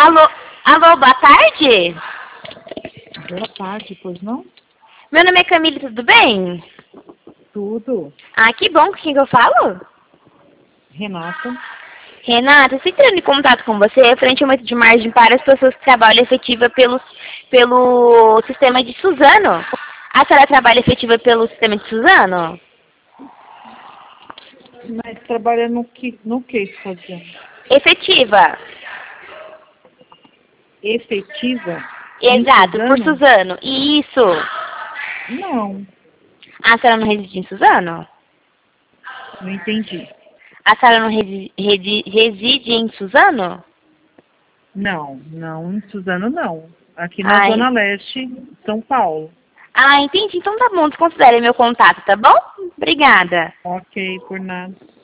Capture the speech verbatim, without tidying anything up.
Alô, alô, boa tarde? Boa tarde, pois não? Meu nome é Camille, tudo bem? Tudo. Ah, que bom, com quem que eu falo? Renata. Renata, estou entrando em contato com você frente ao aumento de margem para as pessoas que trabalham efetiva pelo, pelo sistema de Suzano. A senhora trabalha efetiva pelo sistema de Suzano? Mas trabalha no que, no que está dizendo? Efetiva. Efetiva? Exato, Em por Suzano? Suzano. Isso. Não, A senhora não reside em Suzano? não entendi. A senhora não resi, resi, reside em Suzano? Não, não, em Suzano não. Aqui na Ai. Zona Leste, São Paulo. Ah, entendi. Então tá bom, desconsidere meu contato, tá bom? Obrigada. Ok, por nada.